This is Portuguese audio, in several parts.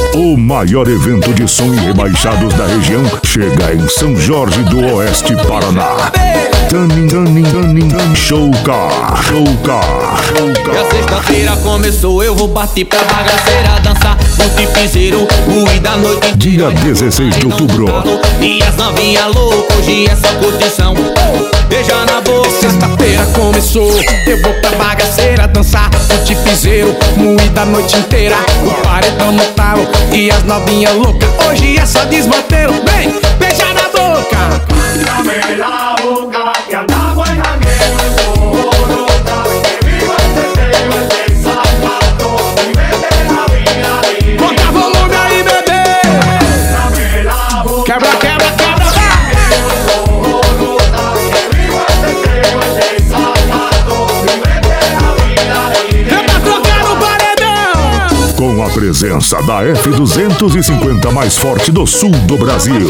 O maior evento de som e rebaixados da região chega em São Jorge do Oeste, Paraná. Showcar. E a sexta-feira começou, eu vou partir pra bagaceira, dançar no tipizeiro, ruir da noite. Dia 16 de outubro. E as novinha louca, hoje é só curtição. Beija na boca. Sexta-feira começou, eu vou pra bagaceira, dançar no tipizeiro, ruir da noite inteira. O paredão no talo e as novinha louca, hoje é só desmantelo. Vem, beija na boca. Dame la boca, que andamos en jangueo, que viva el zapato, y vete la vida. Bota volume aí, bebê. Dame la boca, Quebra, quebra, quebra, vai. que viva el zapato, y vete la vida. É pra trocar no paredão. Com a presença da F250 mais forte do sul do Brasil.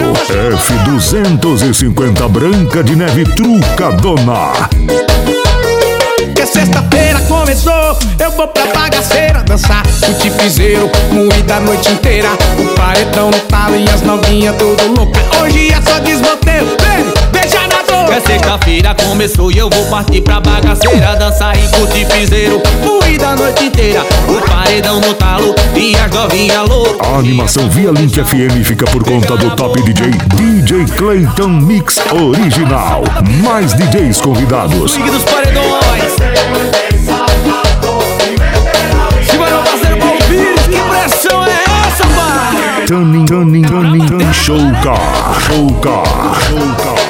F250 Branca de Neve Trucadona. Que sexta-feira começou, eu vou pra bagaceira, dançar o tipizeiro, ruir da noite inteira. O paredão no talo e as novinha tudo louca, hoje é só desmantelo. Vem, beija na boca. É sexta-feira começou e eu vou partir pra bagaceira, dançar e curtir piseiro, ruir da noite inteira. O paredão no talo e as novinha louca. A animação via Link FM fica por conta do top DJ Clayton Mix Original. Mais DJs convidados. Ligue dos paredões. Se vai meu parceiro Palpires, que pressão é essa, pai? Showcar.